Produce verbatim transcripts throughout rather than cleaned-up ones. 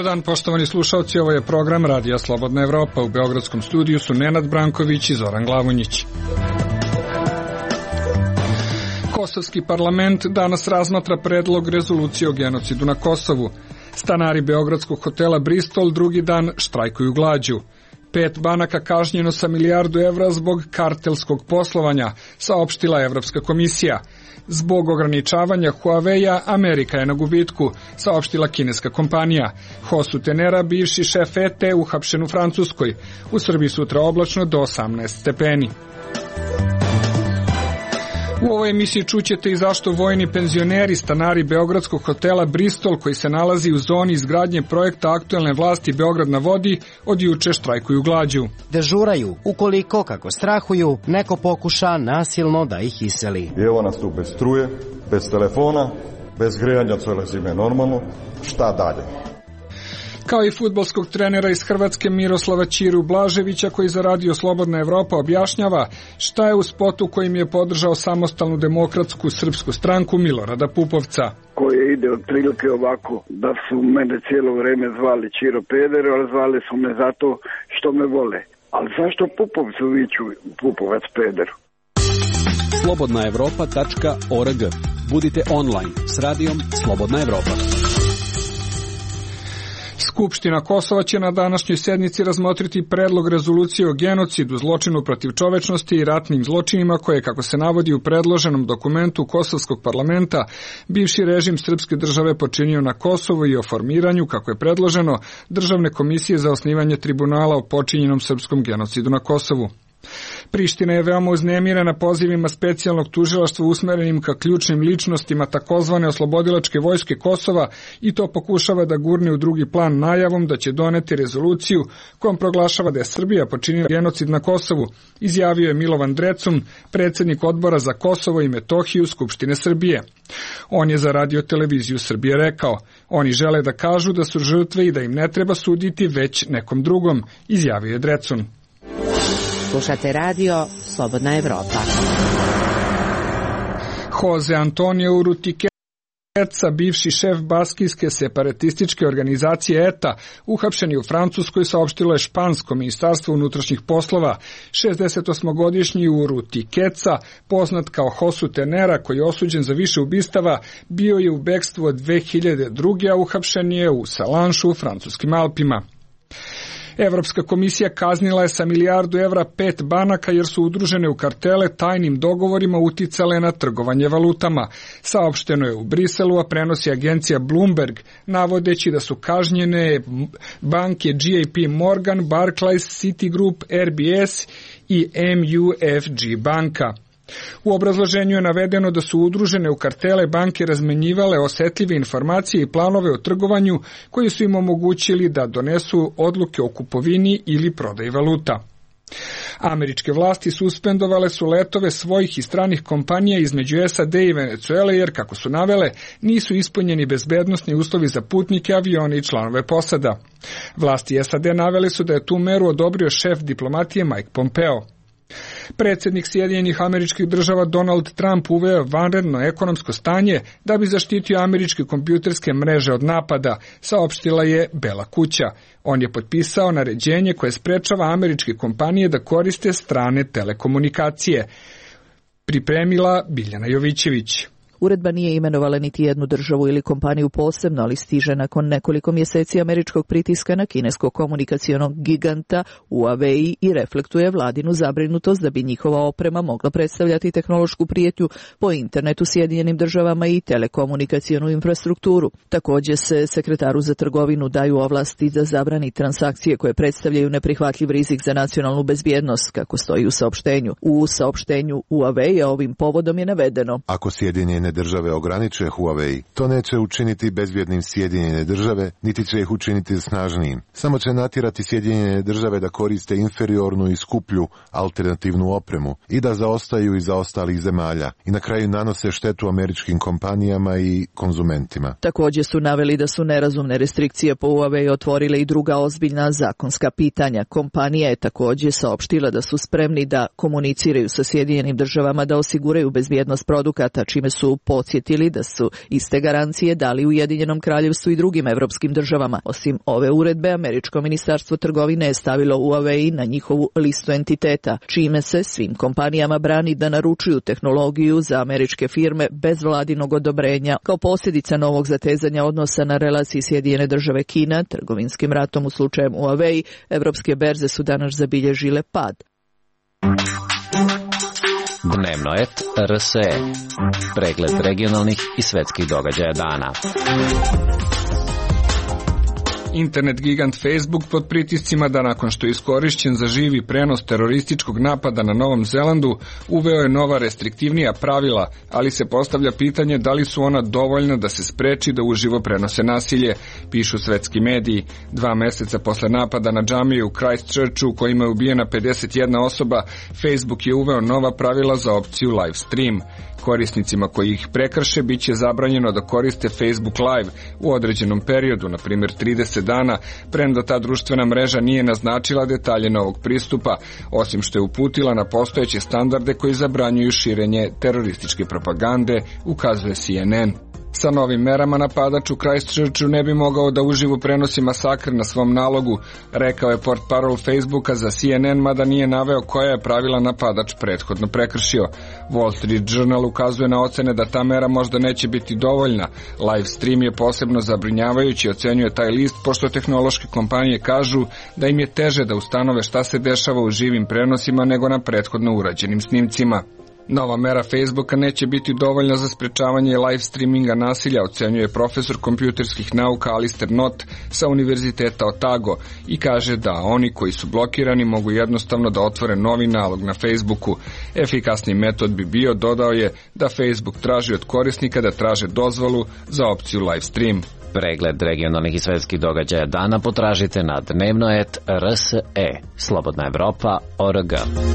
dan, poštovani slušalci, ovo je program Radija Slobodna Evropa. U beogradskom studiju su Nenad Branković i Zoran Glavonjić. Kosovski parlament danas razmatra predlog rezolucije o genocidu na Kosovu. Stanari beogradskog hotela Bristol drugi dan štrajkuju glađu. Pet banaka kažnjeno sa milijardu evra zbog kartelskog poslovanja, saopštila Evropska komisija. Zbog ograničavanja Huawei-a, Amerika je na gubitku, saopštila kineska kompanija. Hosu Tenera, bivši šef E T, uhapšen u Francuskoj. U Srbiji sutra oblačno do osamnaest stepeni. U ovoj emisiji čućete i zašto vojni penzioneri, stanari beogradskog hotela Bristol, koji se nalazi u zoni izgradnje projekta aktuelne vlasti Beograd na vodi, od juče štrajkuju glađu. Dežuraju, ukoliko, kako strahuju, neko pokuša nasilno da ih iseli. I evo nas tu bez struje, bez telefona, bez grejanja cele zime normalno. Šta dalje? Kao i fudbalskog trenera iz Hrvatske Miroslava Ćiru Blaževića, koji za Radio Slobodna Evropa objašnjava šta je u spotu kojim je podržao samostalnu demokratsku srpsku stranku Milorada Pupovca. Koje ide otprilike ovako, da su mene cijelo vreme zvali Ćiro Peder, ali zvali su me zato što me vole. Ali zašto Pupovcu viću Pupovac Peder? slobodna evropa tačka org. Budite online s Radijom Slobodna Evropa. Skupština Kosova će na današnjoj sednici razmotriti predlog rezolucije o genocidu, zločinu protiv čovečnosti i ratnim zločinima koje, kako se navodi u predloženom dokumentu Kosovskog parlamenta, bivši režim srpske države počinio na Kosovu i o formiranju, kako je predloženo, Državne komisije za osnivanje tribunala o počinjenom srpskom genocidu na Kosovu. Priština je veoma uznemirena pozivima specijalnog tužilaštva usmerenim ka ključnim ličnostima takozvane oslobodilačke vojske Kosova i to pokušava da gurne u drugi plan najavom da će doneti rezoluciju kojom proglašava da je Srbija počinila genocid na Kosovu, izjavio je Milovan Drecun, predsjednik odbora za Kosovo i Metohiju Skupštine Srbije. On je za Radio televiziju Srbije rekao, oni žele da kažu da su žrtve i da im ne treba suditi već nekom drugom, izjavio je Drecun. Slušate Radio Slobodna Evropa. Jose Antonio Urutiqueca, bivši šef baskijske separatističke organizacije E T A, uhapšen je u Francuskoj, saopštilo je špansko ministarstvo unutrašnjih poslova. šezdesetosmogodišnji Urutiqueca, poznat kao Hosu Tenera, koji je osuđen za više ubistava, bio je u bekstvu od dve hiljade druge. a uhapšen je u Salanšu u francuskim Alpima. Evropska komisija kaznila je sa milijardu evra pet banaka jer su udružene u kartele tajnim dogovorima uticale na trgovanje valutama. Saopšteno je u Briselu, a prenosi agencija Bloomberg, navodeći da su kažnjene banke J P Morgan, Barclays, Citigroup, R B S i M U F G banka. U obrazloženju je navedeno da su udružene u kartele banke razmenjivale osetljive informacije i planove o trgovanju koji su im omogućili da donesu odluke o kupovini ili prodaji valuta. Američke vlasti suspendovale su letove svojih i stranih kompanija između S A D i Venecuele jer, kako su navele, nisu ispunjeni bezbednosni uslovi za putnike, avione i članove posada. Vlasti S A D navele su da je tu meru odobrio šef diplomatije Mike Pompeo. Predsjednik Sjedinjenih Američkih Država Donald Trump uveo vanredno ekonomsko stanje da bi zaštitio američke kompjuterske mreže od napada, saopštila je Bela kuća. On je potpisao naređenje koje sprečava američke kompanije da koriste strane telekomunikacije. Pripremila Biljana Jovićević. Uredba nije imenovala niti jednu državu ili kompaniju posebno, ali stiže nakon nekoliko mjeseci američkog pritiska na kineskog komunikacionog giganta Huawei i reflektuje vladinu zabrinutost da bi njihova oprema mogla predstavljati tehnološku prijetnju po internetu Sjedinjenim državama i telekomunikacionu infrastrukturu. Također se sekretaru za trgovinu daju ovlasti da zabrani transakcije koje predstavljaju neprihvatljiv rizik za nacionalnu bezbjednost, kako stoji u saopštenju. U saopštenju Huawei ovim povodom je navedeno: Ako Sjedinjene države ograniče Huawei, to neće učiniti bezbjednim Sjedinjene države, niti će ih učiniti snažnijim. Samo će natjerati Sjedinjene države da koriste inferiornu i skuplju alternativnu opremu i da zaostaju iza ostalih zemalja i na kraju nanose štetu američkim kompanijama i konzumentima. Također su naveli da su nerazumne restrikcije po Huawei otvorile i druga ozbiljna zakonska pitanja. Kompanija je također saopštila da su spremni da komuniciraju sa Sjedinjenim državama da osiguraju bezbjednost produkata, čime su su podsjetili da su iste garancije dali Ujedinjenom kraljevstvu i drugim evropskim državama. Osim ove uredbe, američko ministarstvo trgovine je stavilo Huawei na njihovu listu entiteta, čime se svim kompanijama brani da naručuju tehnologiju za američke firme bez vladinog odobrenja. Kao posljedica novog zatezanja odnosa na relaciji Sjedinjene države Kina, trgovinskim ratom u slučaju Huawei, evropske berze su danas zabilježile pad. Dnevno et R S E. Pregled regionalnih i svetskih događaja dana. Internet gigant Facebook pod pritiscima da nakon što je iskorišćen za živi prenos terorističkog napada na Novom Zelandu, uveo je nova restriktivnija pravila, ali se postavlja pitanje da li su ona dovoljna da se spreči da uživo prenose nasilje, pišu svetski mediji. Dva meseca posle napada na džamiju u Christchurchu, u kojima je ubijena pedeset jedna osoba, Facebook je uveo nova pravila za opciju live stream. Korisnicima koji ih prekrše bit će zabranjeno da koriste Facebook Live u određenom periodu, na primjer trideset dana, premda ta društvena mreža nije naznačila detalje novog pristupa, osim što je uputila na postojeće standarde koji zabranjuju širenje terorističke propagande, ukazuje C N N. Sa novim merama napadač u Christchurchu ne bi mogao da uživo prenosi masakr na svom nalogu, rekao je portparol Facebooka za C N N, mada nije naveo koja je pravila napadač prethodno prekršio. Wall Street Journal ukazuje na ocene da ta mera možda neće biti dovoljna. Live stream je posebno zabrinjavajući, ocenjuje taj list, pošto tehnološke kompanije kažu da im je teže da ustanove šta se dešava u živim prenosima nego na prethodno urađenim snimcima. Nova mera Facebooka neće biti dovoljna za sprečavanje live streaminga nasilja, ocenjuje profesor kompjuterskih nauka Alistair Knott sa Univerziteta Otago i kaže da oni koji su blokirani mogu jednostavno da otvore novi nalog na Facebooku. Efikasni metod bi bio, dodao je, da Facebook traži od korisnika da traže dozvolu za opciju live stream. Pregled regionalnih i svetskih događaja dana potražite na dnevno et R S E. Slobodna Evropa, O R G.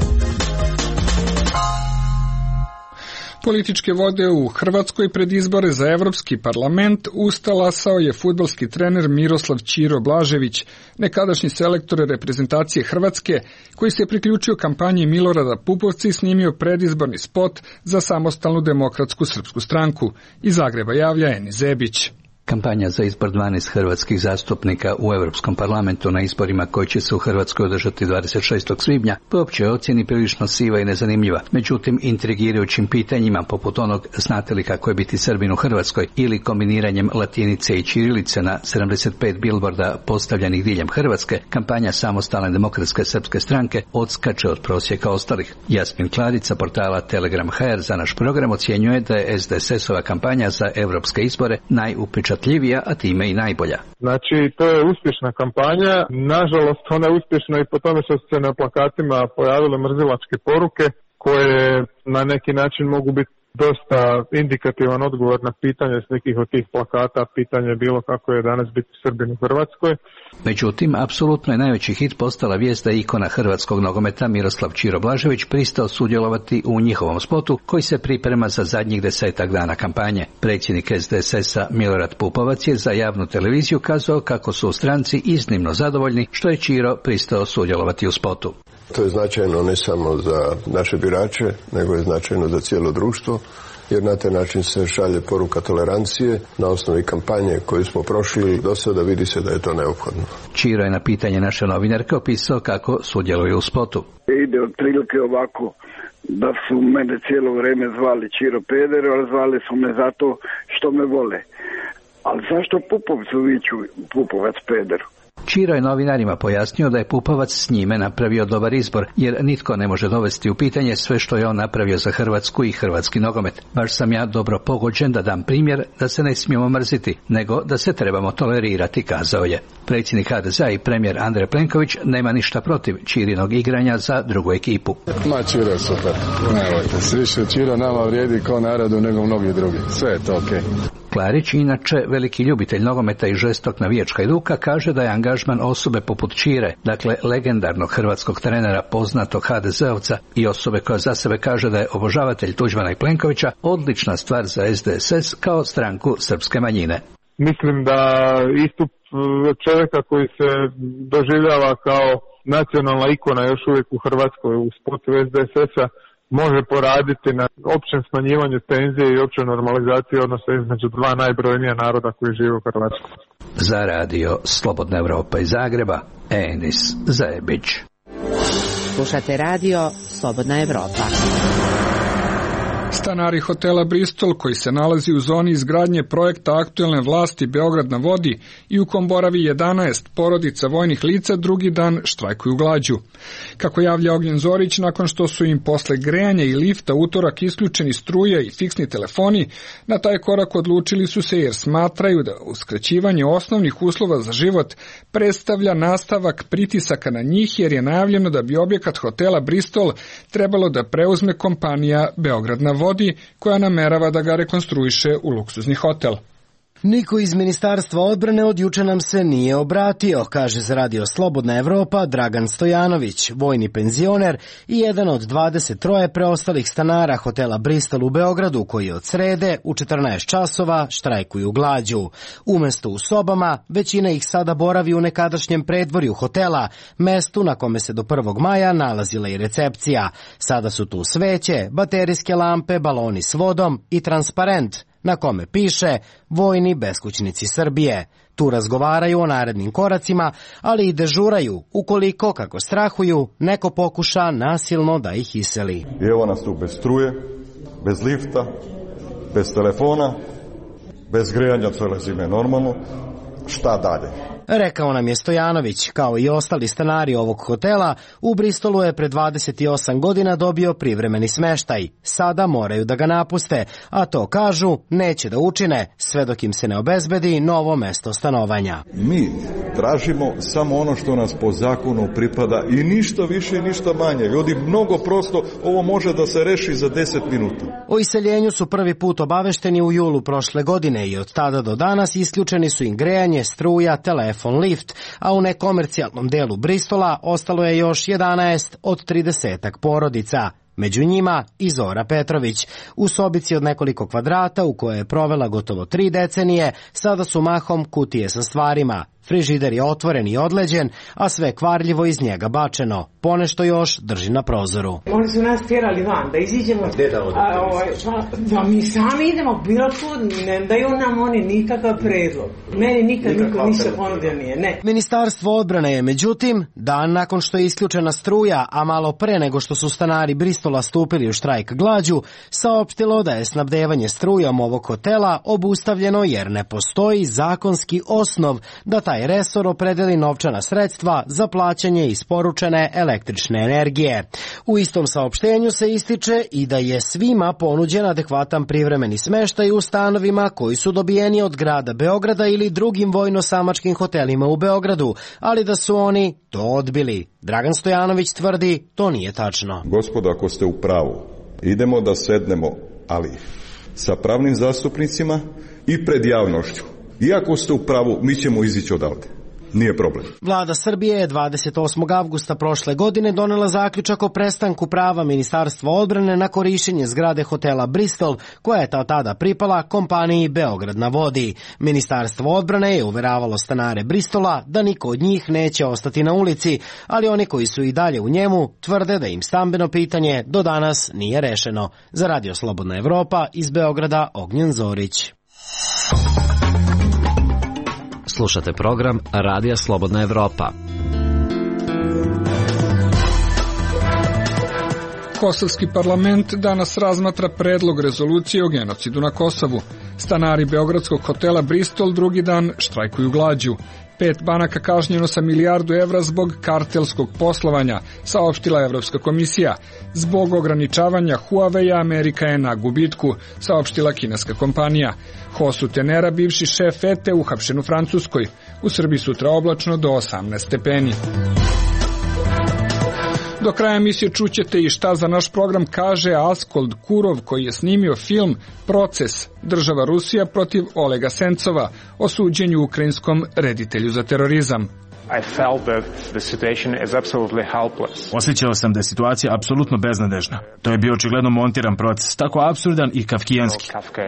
Političke vode u Hrvatskoj pred izbore za Evropski parlament ustalasao je fudbalski trener Miroslav Ćiro Blažević, nekadašnji selektor reprezentacije Hrvatske, koji se priključio kampanji Milorada Pupovca i snimio predizborni spot za Samostalnu demokratsku srpsku stranku. Iz Zagreba javlja Eni Zebić. Kampanja za izbor dvanaest hrvatskih zastupnika u Europskom parlamentu na izborima koji će se u Hrvatskoj održati dvadeset šestog svibnja po općoj ocjeni prilično siva i nezanimljiva. Međutim, intrigirajućim pitanjima poput onog znate li kako je biti Srbin u Hrvatskoj ili kombiniranjem latinice i ćirilice na sedamdeset pet bilborda postavljenih diljem Hrvatske, kampanja Samostalne demokratske srpske stranke odskače od prosjeka ostalih. Jasmin Kladica portala Telegram punkt h r za naš program ocjenjuje da je S D S S-ova kampanja za europske izbore najupečatljivija, a time i najbolja. Znači, to je uspješna kampanja. Nažalost, ona je uspješna i po tome što su se na plakatima pojavile mrzilačke poruke koje na neki način mogu biti dosta indikativan odgovor na pitanje s nekih od tih plakata. Pitanje je bilo kako je danas biti Srbin u Hrvatskoj. Međutim, apsolutno je najveći hit postala vijest da je ikona hrvatskog nogometa Miroslav Ćiro Blažević pristao sudjelovati u njihovom spotu koji se priprema za zadnjih desetak dana kampanje. Predsjednik S D S S-a Milorad Pupovac je za javnu televiziju kazao kako su u stranci iznimno zadovoljni što je Ćiro pristao sudjelovati u spotu. To je značajno ne samo za naše birače, nego je značajno za cijelo društvo, jer na taj način se šalje poruka tolerancije na osnovi kampanje koju smo prošli. Do sada vidi se da je to neophodno. Ćiro je na pitanje naše novinarke opisao kako sudjeluje u spotu. Ide otprilike ovako, da su mene cijelo vrijeme zvali Ćiro Peder, ali zvali su me zato što me vole. Ali zašto Pupovcu viču Pupovac Pederu? Ćiro je novinarima pojasnio da je Pupovac s njime napravio dobar izbor, jer nitko ne može dovesti u pitanje sve što je on napravio za Hrvatsku i hrvatski nogomet. Baš sam ja dobro pogođen da dam primjer da se ne smijemo mrziti, nego da se trebamo tolerirati, kazao je. Predsjednik H D Z-a i premijer Andrej Plenković nema ništa protiv Ćirinog igranja za drugu ekipu. Ma Ćiro je super, nemojte se, više Ćiro nama vrijedi kao narodu nego mnogi drugi, sve je to okej. Okay. Klarić, inače veliki ljubitelj nogometa i žestok navijačka duha, kaže da je angažman osobe poput Ćire, dakle legendarnog hrvatskog trenera poznatog H D Z-ovca i osobe koja za sebe kaže da je obožavatelj Tuđmana i Plenkovića, odlična stvar za S D S S kao stranku srpske manjine. Mislim da istup čovjeka koji se doživljava kao nacionalna ikona još uvijek u Hrvatskoj u spotu S D S S-a može poraditi na općem smanjivanju tenzije i općoj normalizaciji odnosa između dva najbrojnija naroda koji žive u Hrvatskoj. Za radio Slobodna Evropa iz Zagreba, Enis Zajebić. Slušate radio Slobodna Evropa. Stanari hotela Bristol, koji se nalazi u zoni izgradnje projekta aktuelne vlasti Beograd na vodi i u kom boravi jedanaest porodica vojnih lica, drugi dan štrajkuju glađu. Kako javlja Ognjen Zorić, nakon što su im posle grejanja i lifta utorak isključeni struja i fiksni telefoni, na taj korak odlučili su se jer smatraju da uskraćivanje osnovnih uslova za život predstavlja nastavak pritisaka na njih, jer je najavljeno da bi objekat hotela Bristol trebalo da preuzme kompanija Beograd na vodi, koja namerava da ga rekonstruiše u luksuzni hotel. Niko iz Ministarstva odbrane od juče nam se nije obratio, kaže za radio Slobodna Evropa Dragan Stojanović, vojni penzioner i jedan od dvadeset tri preostalih stanara hotela Bristol u Beogradu, koji od srede u četrnaest časova štrajkuju glađu. Umesto u sobama, većina ih sada boravi u nekadašnjem predvorju hotela, mestu na kome se do prvog maja nalazila i recepcija. Sada su tu sveće, baterijske lampe, baloni s vodom i transparent na kome piše Vojni beskućnici Srbije. Tu razgovaraju o narednim koracima, ali i dežuraju ukoliko, kako strahuju, neko pokuša nasilno da ih iseli. I evo nas tu bez struje, bez lifta, bez telefona, bez grejanja cijele zime normalno. Šta dalje? Rekao nam je Stojanović, kao i ostali stanari ovog hotela, u Bristolu je pre dvadeset osam godina dobio privremeni smeštaj. Sada moraju da ga napuste, a to, kažu, neće da učine sve dok im se ne obezbedi novo mesto stanovanja. Mi tražimo samo ono što nas po zakonu pripada i ništa više i ništa manje. Ljudi, mnogo prosto, ovo može da se reši za deset minuta. O iseljenju su prvi put obavešteni u julu prošle godine i od tada do danas isključeni su im grejanje, struja, telefon, lift, a u nekomercijalnom delu Bristola ostalo je još jedanaest od tridesetak porodica. Među njima i Zora Petrović. U sobici od nekoliko kvadrata u kojoj je provela gotovo tri decenije, sada su mahom kutije sa stvarima. Frižider je otvoren i odleđen, a sve kvarljivo iz njega bačeno. Ponešto još drži na prozoru. Oni su nas tjerali van, da iziđemo. Gde da odete? A, ovaj, pa, da mi sami idemo, bilo tu, ne daju nam oni nikakav predlog. Meni nikad niko ništa ponudio nije, ne. Ministarstvo odbrane je, međutim, dan nakon što je isključena struja, a malo pre nego što su stanari Bristola stupili u štrajk glađu, saopštilo da je snabdevanje strujom ovog hotela obustavljeno jer ne postoji zakonski osnov da taj resor opredeli novčana sredstva za plaćanje isporučene električne energije. U istom saopštenju se ističe i da je svima ponuđen adekvatan privremeni smeštaj u stanovima koji su dobijeni od grada Beograda ili drugim vojno-samačkim hotelima u Beogradu, ali da su oni to odbili. Dragan Stojanović tvrdi, to nije tačno. Gospodo, ako ste u pravu, idemo da sednemo, ali sa pravnim zastupnicima i pred javnošću. Iako ste u pravu, mi ćemo izići odavde. Nije problem. Vlada Srbije je dvadeset osmog avgusta prošle godine donela zaključak o prestanku prava Ministarstva odbrane na korišćenje zgrade hotela Bristol, koja je tada pripala kompaniji Beograd na vodi. Ministarstvo odbrane je uveravalo stanare Bristola da niko od njih neće ostati na ulici, ali oni koji su i dalje u njemu tvrde da im stambeno pitanje do danas nije rešeno. Za radio Slobodna Evropa iz Beograda, Ognjen Zorić. Slušate program Radija Slobodna Evropa. Kosovski parlament danas razmatra predlog rezolucije o genocidu na Kosovu. Stanari beogradskog hotela Bristol drugi dan štrajkuju glađu. Pet banaka kažnjeno sa milijardu evra zbog kartelskog poslovanja, saopštila Evropska komisija. Zbog ograničavanja Huawei Amerika je na gubitku, saopštila kineska kompanija. Hosu Tenera, bivši šef E T E, uhapšen u Francuskoj. U Srbiji sutra oblačno do osamnaest stepeni. Do kraja emisije čućete i šta za naš program kaže Askold Kurov, koji je snimio film Proces, država Rusija protiv Olega Sencova, o suđenju ukrajinskom reditelju za terorizam. I felt that the situation is absolutely helpless. Osjećao sam da je situacija apsolutno beznadežna. To je bio očigledno montiran proces, tako apsurdan i kafkijanski.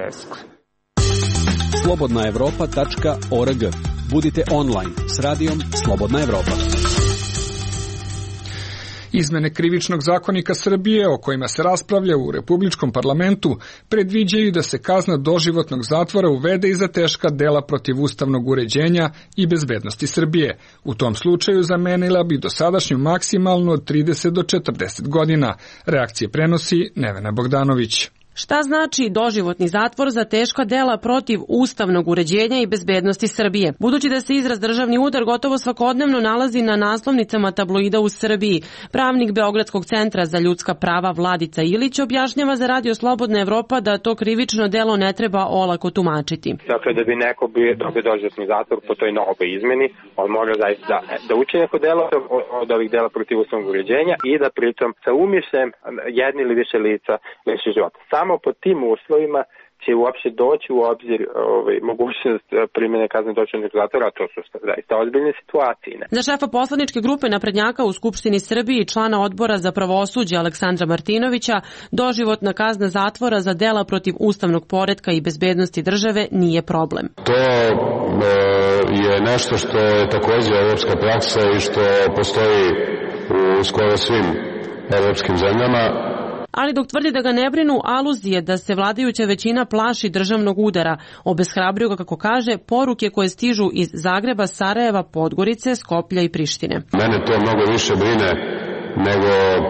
slobodna evropa tačka org. Budite online s radijom Slobodna Evropa. Izmene krivičnog zakonika Srbije o kojima se raspravlja u Republičkom parlamentu predviđaju da se kazna doživotnog zatvora uvede i za teška dela protiv ustavnog uređenja i bezbednosti Srbije. U tom slučaju zamenila bi dosadašnju maksimalnu od trideset do četrdeset godina. Reakcije prenosi Nevena Bogdanović. Šta znači doživotni zatvor za teška dela protiv ustavnog uređenja i bezbednosti Srbije? Budući da se izraz državni udar gotovo svakodnevno nalazi na naslovnicama tabloida u Srbiji, pravnik Beogradskog centra za ljudska prava Vladica Ilić objašnjava za Radio Slobodna Evropa da to krivično delo ne treba olako tumačiti. Dakle, da bi neko bio dobio doživotni zatvor po toj novoj izmeni, on mora zaista da, da uči neko delo od ovih dela protiv ustavnog uređenja i da pritom sa umišljem jedni ili više lica liši života. Samo pod tim uslovima će uopšte doći u obzir ovaj, mogućnost primjene kazne doživotnog zatvora, a to su zaista ozbiljne situacije. Ne? Za šefa poslaničke grupe naprednjaka u Skupštini Srbije i člana odbora za pravosuđe Aleksandra Martinovića, doživotna kazna zatvora za dela protiv ustavnog poretka i bezbednosti države nije problem. To e, je nešto što je takođe evropska praksa i što postoji u skoro svim evropskim zemljama. Ali dok tvrdi da ga ne brinu aluzije da se vladajuća većina plaši državnog udara, obeshrabruju ga, kako kaže, poruke koje stižu iz Zagreba, Sarajeva, Podgorice, Skoplja i Prištine. Mene to mnogo više brine nego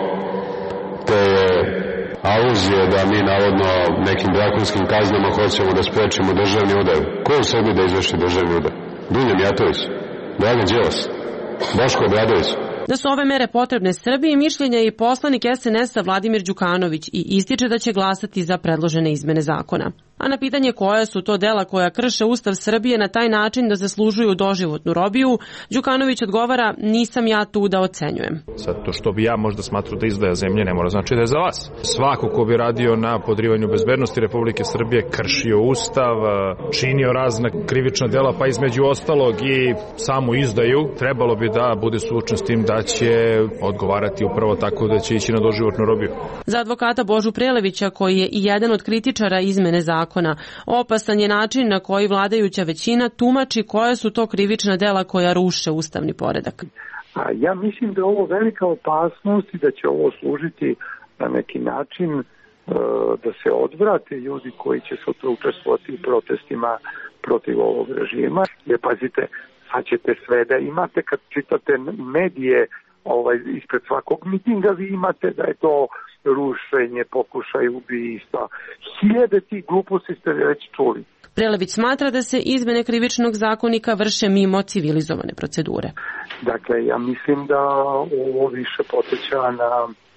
te aluzije da mi navodno nekim drakonskim kaznama hoćemo da sprečimo državni udar. Ko u Srbiji da izvrši državni udar? Dunja Mijatović, Dragan Đilas, Boško Obradović. Da su ove mere potrebne Srbiji, mišljenja je i poslanik es en es a Vladimir Đukanović i ističe da će glasati za predložene izmene zakona. A na pitanje koja su to dela koja krše Ustav Srbije na taj način da zaslužuju doživotnu robiju, Đukanović odgovara: nisam ja tu da ocenjujem. Sad to što bi ja možda smatrao da izdaja zemlje ne mora znači da je za vas. Svako ko bi radio na podrivanju bezbednosti Republike Srbije kršio Ustav, činio razna krivična dela, pa između ostalog i samu izdaju, trebalo bi da bude suočen s tim da će odgovarati upravo tako da će ići na doživotnu robiju. Za advokata Božu Prelevića, koji je i jedan od kritičara izmene zakona, opasan je način na koji vladajuća većina tumači koje su to krivična dela koja ruše ustavni poredak. A ja mislim da je ovo velika opasnost i da će ovo služiti na neki način e, da se odvrate ljudi koji će sutra učestvovati u protestima protiv ovog režima. Jer pazite, sad ćete sve da imate kad čitate medije ovaj, ispred svakog mitinga, vi imate da je to rušenje, pokušaj ubistva. Hiljade tih gluposti ste već čuli. Prelević smatra da se izmene krivičnog zakonika vrše mimo civilizovane procedure. Dakle, ja mislim da ovo više poteća na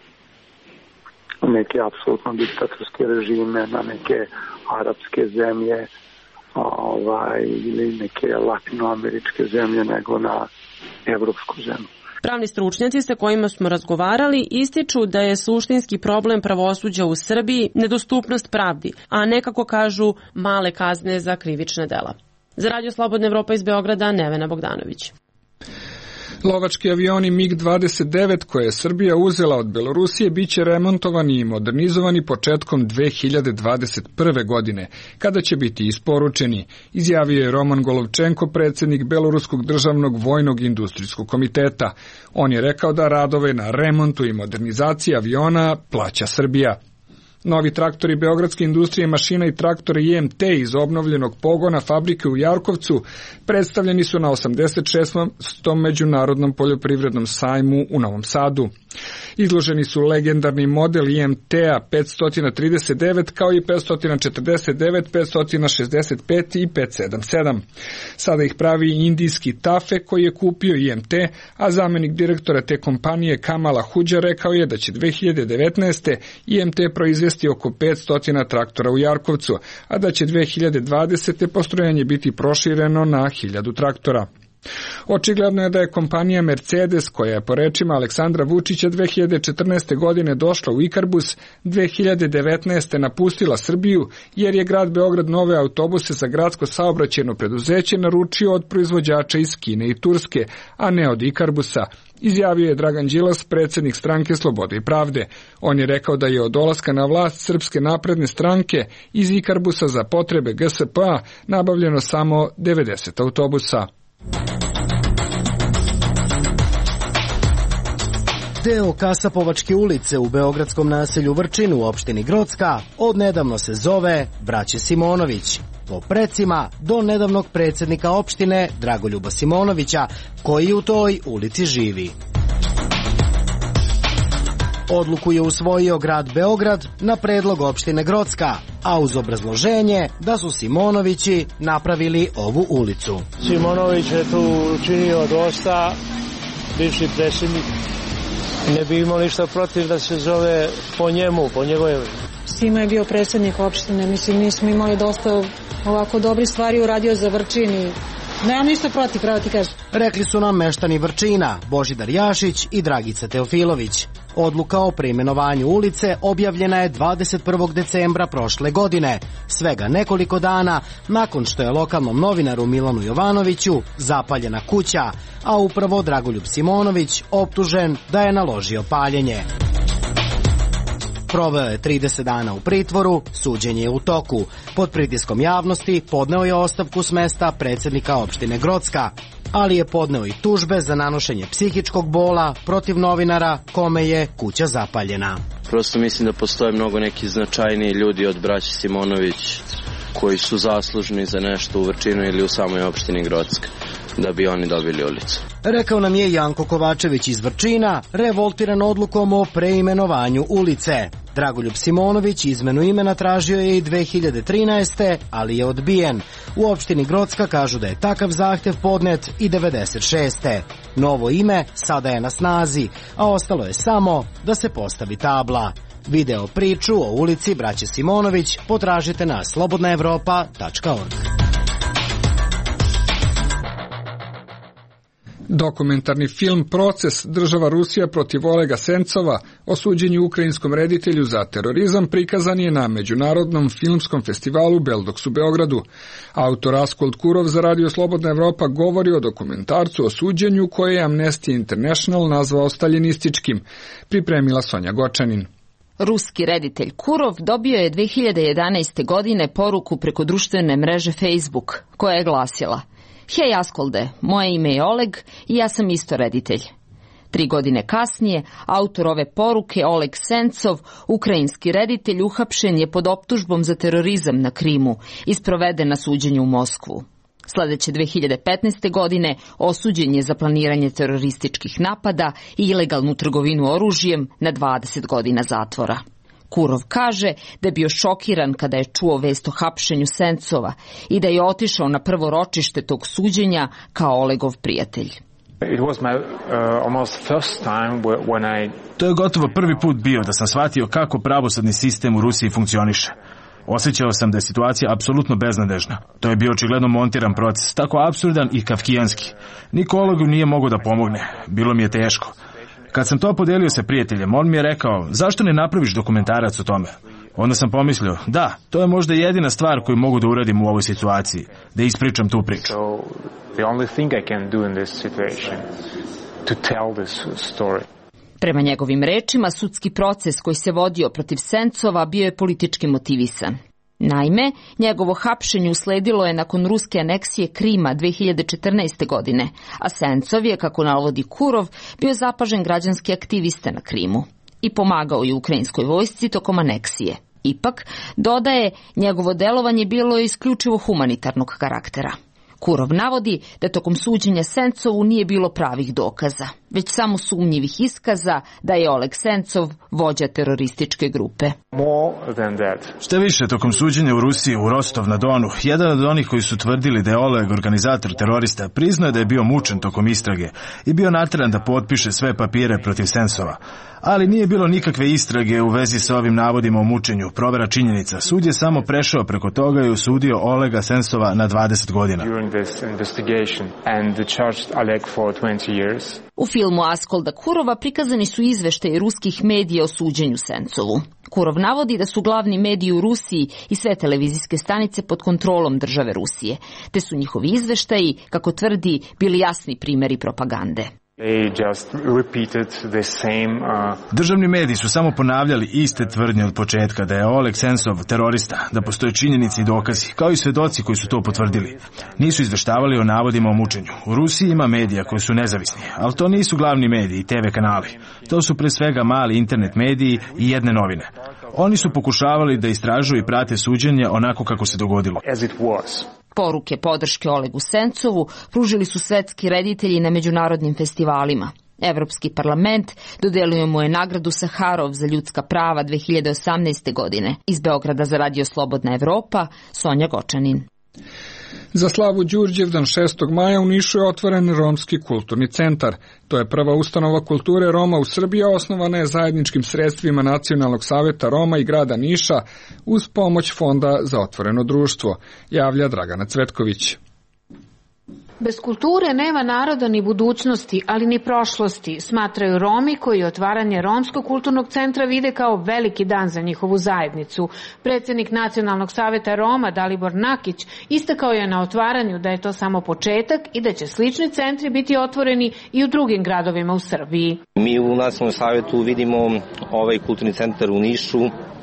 neke apsolutno diktatorske režime, na neke arapske zemlje, ovaj, ili neke latinoameričke zemlje, nego na evropsku zemlju. Pravni stručnjaci sa kojima smo razgovarali ističu da je suštinski problem pravosuđa u Srbiji nedostupnost pravdi, a nekako kažu male kazne za krivična dela. Za Radio Slobodna Evropa iz Beograda, Nevena Bogdanović. Lovački avioni mig dvadeset devet koje je Srbija uzela od Belorusije biće remontovani i modernizovani početkom dve hiljade dvadeset prve. godine, kada će biti isporučeni, izjavio je Roman Golovčenko, predsjednik Beloruskog državnog vojnog industrijskog komiteta. On je rekao da radove na remontu i modernizaciji aviona plaća Srbija. Novi traktori Beogradske industrije mašina i traktori i em te iz obnovljenog pogona fabrike u Jarkovcu predstavljeni su na osamdeset šestom međunarodnom poljoprivrednom sajmu u Novom Sadu. Izloženi su legendarni model i em te-a petsto trideset devet kao i petsto četrdeset devet, petsto šezdeset pet i petsto sedamdeset sedam. Sada ih pravi indijski Tafe koji je kupio i em te, a zamjenik direktora te kompanije Kamala Huđa rekao je da će dve hiljade devetnaeste. i em te proizvesti oko petsto traktora u Jarkovcu, a da će dve hiljade dvadesete. postrojenje biti prošireno na hiljadu traktora. Očigledno je da je kompanija Mercedes, koja je po rečima Aleksandra Vučića dve hiljade četrnaeste. godine došla u Ikarbus, dve hiljade devetnaeste. napustila Srbiju, jer je grad Beograd nove autobuse za gradsko saobraćajno preduzeće naručio od proizvođača iz Kine i Turske, a ne od Ikarbusa, izjavio je Dragan Đilas, predsjednik stranke Slobode i pravde. On je rekao da je od dolaska na vlast Srpske napredne stranke iz Ikarbusa za potrebe ge es pe-a nabavljeno samo devedeset autobusa. Deo Kasapovačke ulice u beogradskom naselju Vrčin u opštini Grocka odnedavno se zove Braće Simonović, po precima do nedavnog predsjednika opštine Dragoljuba Simonovića, koji u toj ulici živi. Odluku je usvojio grad Beograd na predlog opštine Grocka, a uz obrazloženje da su Simonovići napravili ovu ulicu. Simonović je tu učinio dosta, bivši predsjednik. Ne bi imao ništa protiv da se zove po njemu, po njegove. Simo je bio predsjednik opštine, mislim, mi smo imali dosta ovako dobri stvari uradio za Vrčin i nemam ništa protiv, pravo ti kažem. Rekli su nam meštani Vrčina, Božidar Jašić i Dragica Teofilović. Odluka o preimenovanju ulice objavljena je dvadeset prvog decembra prošle godine, svega nekoliko dana nakon što je lokalnom novinaru Milanu Jovanoviću zapaljena kuća, a upravo Dragoljub Simonović optužen da je naložio paljenje. Proveo je trideset dana u pritvoru, suđenje je u toku. Pod pritiskom javnosti podneo je ostavku s mesta predsjednika opštine Grocka, ali je podneo i tužbe za nanošenje psihičkog bola protiv novinara kome je kuća zapaljena. Prosto mislim da postoje mnogo neki značajniji ljudi od braće Simonović koji su zaslužni za nešto u Vrčinu ili u samoj opštini Grocka, da bi oni dobili ulicu. Rekao nam je Janko Kovačević iz Vrčina, revoltiran odlukom o preimenovanju ulice. Dragoljub Simonović izmenu imena tražio je i dve hiljade trinaeste. ali je odbijen. U opštini Grocka kažu da je takav zahtev podnet i devedeset šeste. Novo ime sada je na snazi, a ostalo je samo da se postavi tabla. Video priču o ulici Braće Simonović potražite na slobodna evropa tačka org. Dokumentarni film Proces, država Rusija protiv Olega Sencova o suđenju ukrajinskom reditelju za terorizam prikazan je na Međunarodnom filmskom festivalu Beldoks u Beogradu. Autor Askold Kurov za Radio Slobodna Evropa govori o dokumentarcu o suđenju koje je Amnesty International nazvao staljinističkim. Pripremila Sonja Gočanin. Ruski reditelj Kurov dobio je dve hiljade jedanaeste. godine poruku preko društvene mreže Facebook, koja je glasila: Hej Askolde, moje ime je Oleg i ja sam isto reditelj. Tri godine kasnije, autor ove poruke, Oleg Sencov, ukrajinski reditelj, uhapšen je pod optužbom za terorizam na Krimu i sproveden na suđenje u Moskvu. Sledeće dve hiljade petnaeste. godine osuđen je za planiranje terorističkih napada i ilegalnu trgovinu oružjem na dvadeset godina zatvora. Kurov kaže da je bio šokiran kada je čuo vest o hapšenju Sencova i da je otišao na prvo ročište tog suđenja kao Olegov prijatelj. It was my, uh, almost first time when I... To je gotovo prvi put bio da sam shvatio kako pravosudni sistem u Rusiji funkcioniše. Osjećao sam da je situacija apsolutno beznadežna. To je bio očigledno montiran proces, tako apsurdan i kafkijanski. Niko Olegu nije mogao da pomogne. Bilo mi je teško. Kad sam to podelio sa prijateljem, on mi je rekao: zašto ne napraviš dokumentarac o tome? Onda sam pomislio: da, to je možda jedina stvar koju mogu da uradim u ovoj situaciji, da ispričam tu priču. So, the only thing I can do in this situation, to tell this story. Prema njegovim rečima, sudski proces koji se vodio protiv Sencova bio je politički motivisan. Naime, njegovo hapšenje usledilo je nakon ruske aneksije Krima dve hiljade četrnaeste. godine, a Sencov je, kako navodi Kurov, bio zapažen građanski aktivista na Krimu i pomagao je ukrajinskoj vojsci tokom aneksije. Ipak, dodaje, njegovo delovanje bilo je isključivo humanitarnog karaktera. Kurov navodi da tokom suđenja Sencovu nije bilo pravih dokaza, već samo sumnjivih iskaza da je Oleg Sencov vođa terorističke grupe. Šta više, tokom suđenja u Rusiji u Rostov na Donu, jedan od onih koji su tvrdili da je Oleg organizator terorista priznao je da je bio mučen tokom istrage i bio nateran da potpiše sve papire protiv Sencova. Ali nije bilo nikakve istrage u vezi sa ovim navodima o mučenju, provera činjenica. Sud je samo prešao preko toga i osudio Olega Sencova na dvadeset godina. U filmu Askolda Kurova prikazani su izveštaji ruskih medija o suđenju Sencovu. Kurov navodi da su glavni mediji u Rusiji i sve televizijske stanice pod kontrolom države Rusije, te su njihovi izveštaji, kako tvrdi, bili jasni primjeri propagande. Državni mediji su samo ponavljali iste tvrdnje od početka da je Oleg Sensov terorista, da postoje činjenice i dokazi, kao i svedoci koji su to potvrdili. Nisu izveštavali o navodima o mučenju. U Rusiji ima medija koji su nezavisni, ali to nisu glavni mediji i te ve kanali. To su pre svega mali internet mediji i jedne novine. Oni su pokušavali da istražuju i prate suđenje onako kako se dogodilo. Poruke podrške Olegu Sencovu pružili su svetski reditelji na međunarodnim festivalima. Evropski parlament dodelio mu je nagradu Saharov za ljudska prava dve hiljade osamnaeste. godine. Iz Beograda za Radio Slobodna Evropa, Sonja Gočanin. Za slavu Đurđevdan šestog maja u Nišu je otvoren Romski kulturni centar. To je prva ustanova kulture Roma u Srbiji, osnovana je zajedničkim sredstvima Nacionalnog saveta Roma i grada Niša uz pomoć Fonda za otvoreno društvo, javlja Dragana Cvetković. Bez kulture nema naroda ni budućnosti, ali ni prošlosti, smatraju Romi koji otvaranje Romskog kulturnog centra vide kao veliki dan za njihovu zajednicu. Predsjednik Nacionalnog saveta Roma Dalibor Nakić istakao je na otvaranju da je to samo početak i da će slični centri biti otvoreni i u drugim gradovima u Srbiji. Mi u Nacionalnom savetu vidimo ovaj kulturni centar u Nišu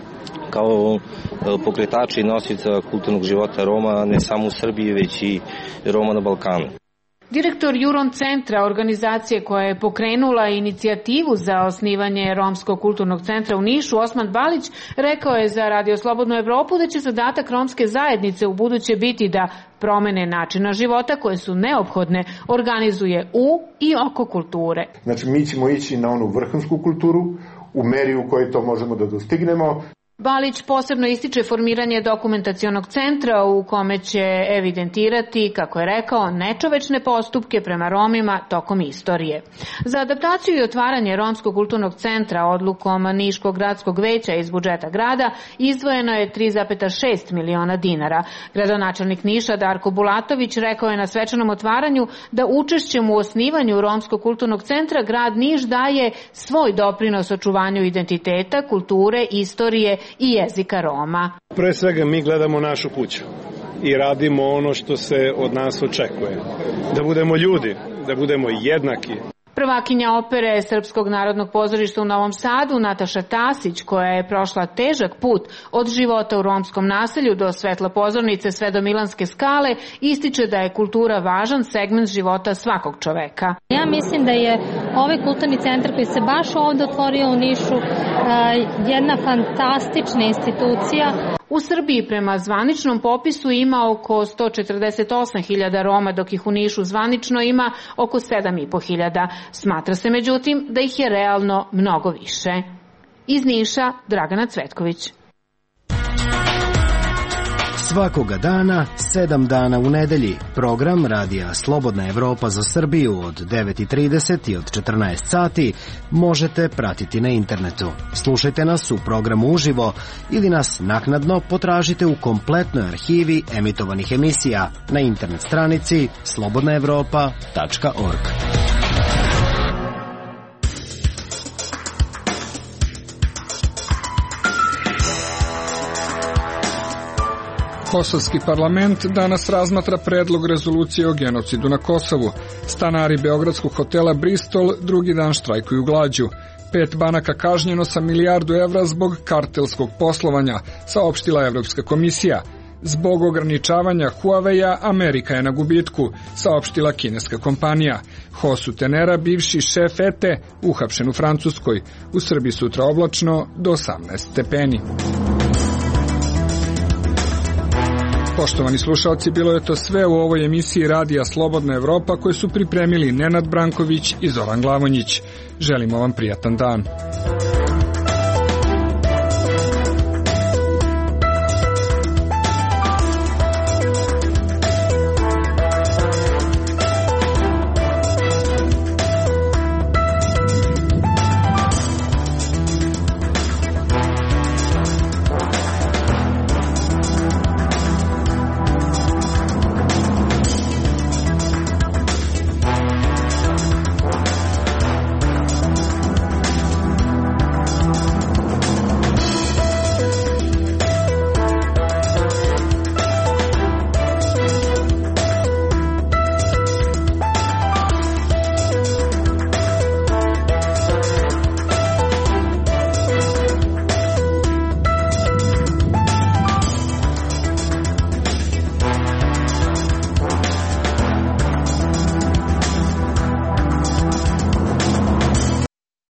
kao pokretači i nosioca kulturnog života Roma ne samo u Srbiji, već i Roma na Balkanu. Direktor Juron centra, organizacije koja je pokrenula inicijativu za osnivanje Romskog kulturnog centra u Nišu, Osman Balić, rekao je za Radio Slobodnu Evropu da će zadatak romske zajednice u buduće biti da promene načina života koje su neophodne organizuje u i oko kulture. Znači mi ćemo ići na onu vrhunsku kulturu u meri u kojoj to možemo da dostignemo. Balić posebno ističe formiranje dokumentacionog centra u kome će evidentirati, kako je rekao, nečovečne postupke prema Romima tokom istorije. Za adaptaciju i otvaranje Romskog kulturnog centra odlukom Niškog gradskog veća iz budžeta grada izdvojeno je tri zarez šest miliona dinara. Gradonačelnik Niša Darko Bulatović rekao je na svečanom otvaranju da učešćem u osnivanju Romskog kulturnog centra grad Niš daje svoj doprinos očuvanju identiteta, kulture, istorije i jezika Roma. Pre svega mi gledamo našu kuću i radimo ono što se od nas očekuje. Da budemo ljudi, da budemo jednaki. Prvakinja opere Srpskog narodnog pozorišta u Novom Sadu, Nataša Tasić, koja je prošla težak put od života u romskom naselju do svetla pozornice sve do Milanske skale, ističe da je kultura važan segment života svakog čoveka. Ja mislim da je ovaj kulturni centar koji se baš ovde otvorio u Nišu jedna fantastična institucija. U Srbiji prema zvaničnom popisu ima oko sto četrdeset osam hiljada Roma, dok ih u Nišu zvanično ima oko sedam i po hiljada. Smatra se međutim da ih je realno mnogo više. Iz Niša, Dragana Cvetković. Svakoga dana, sedam dana u nedelji, program Radija Slobodna Evropa za Srbiju od devet i trideset i od četrnaest sati možete pratiti na internetu. Slušajte nas u programu uživo ili nas naknadno potražite u kompletnoj arhivi emitovanih emisija na internet stranici slobodna evropa tačka org. Kosovski parlament danas razmatra predlog rezolucije o genocidu na Kosovu. Stanari beogradskog hotela Bristol drugi dan štrajkuju glađu. Pet banaka kažnjeno sa milijardu evra zbog kartelskog poslovanja, saopštila Evropska komisija. Zbog ograničavanja Huawei-a Amerika je na gubitku, saopštila kineska kompanija. Hosu Tenera, bivši šef E T E, uhapšen u Francuskoj. U Srbiji sutra oblačno do osamnaest stepeni. Poštovani slušalci, bilo je to sve u ovoj emisiji Radija Slobodna Evropa koju su pripremili Nenad Branković i Zoran Glavonjić. Želimo vam prijatan dan.